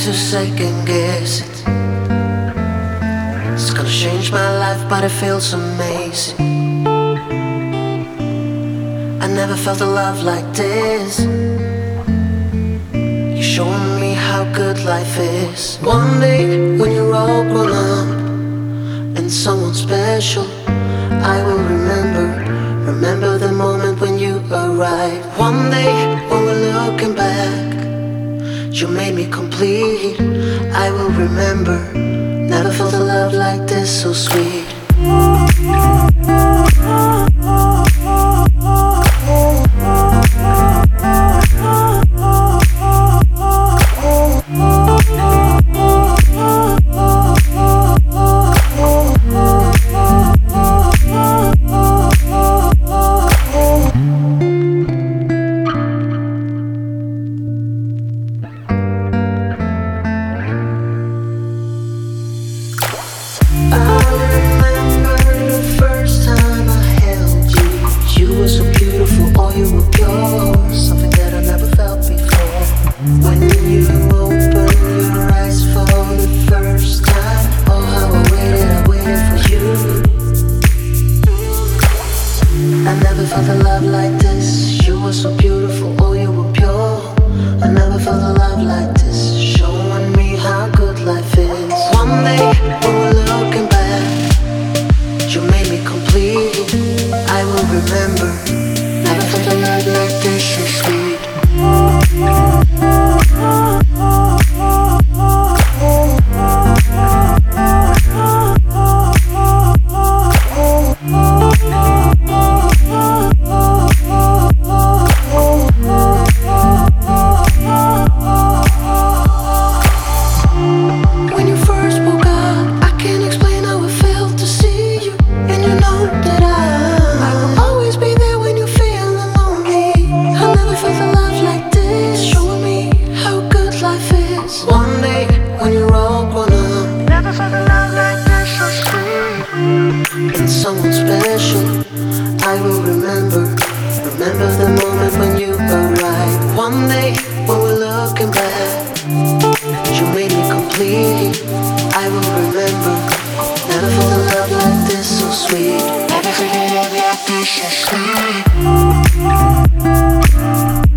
to second guess it. It's gonna change my life, but it feels amazing. I never felt a love like this. You're showing me how good life is. One day when you're all grown up and someone special, I will remember the moment when you arrived. One day when we're looking back, you made me complete. I will remember. Never felt a love like this, so sweet. Everything that we have to share.